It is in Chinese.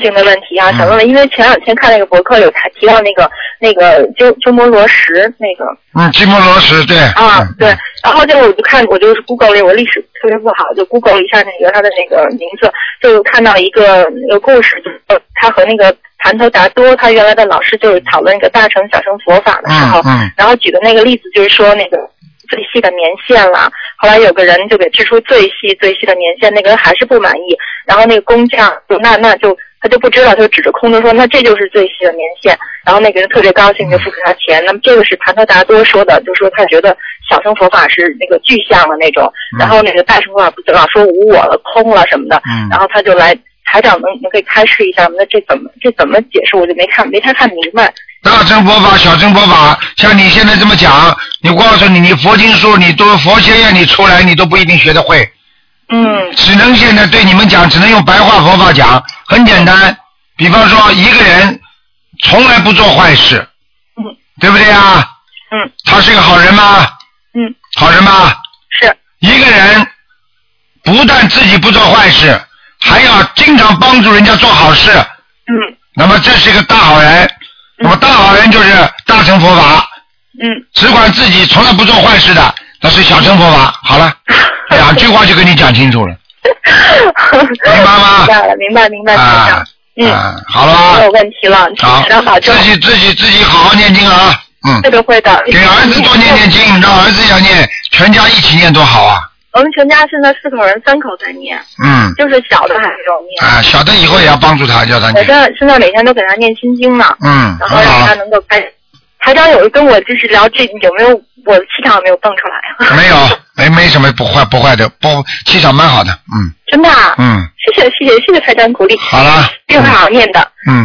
性的问题啊，想问问，因为前两天看那个博客有提到那个鸠摩罗什那个。 鸠摩罗什对。 对，然后我就是 Google 了，我历史特别不好，就 Google 了一下他的那个名字，就看到一个故事，就是他和那个盘头达多他原来的老师就是讨论那个大乘小乘佛法的时候，然后举的那个例子就是说那个最细的年限了，后来有个人就给支出最细的年限，那个人还是不满意，然后那个工匠就他就不知道，他就指着空中说那这就是最细的年限，然后那个人特别高兴就付给他钱。那么这个是盘头达多说的，就说他觉得小乘佛法是那个具象的那种，然后那个大乘佛法不老说无我了空了什么的，然后他就来台长能可以开示一下吗？那这怎么解释？我就没太看明白。 大乘佛法小乘佛法像你现在这么讲，我告诉你，你佛经书你都佛学院你出来你都不一定学得会，只能现在对你们讲，只能用白话佛法讲，很简单。比方说一个人从来不做坏事，对不对啊？他是个好人吗？好人吗？ 是。 一个人不但自己不做坏事，还要经常帮助人家做好事，那么这是个大好人。那么大好人就是大乘佛法，只管自己从来不做坏事的，那是小乘佛法。好了，两句话就跟你讲清楚了，明白吗？ 明白。 好了吧， 没有问题了。 好，自己好好念经啊。 会的。给儿子多念经，让儿子要念，全家一起念多好啊。 我们全家现在4口人，3口在念。就是小的还没有念。 小的以后也要帮助他，叫他念。 我现在每天都给他念心经呢。然后让他能够开。台长有跟我就是聊这有没有我的气场有没有蹦出来？ 没有，没什么不坏的，气场蛮好的。 真的啊？谢谢台长鼓励。 好了， 一定会好好念的。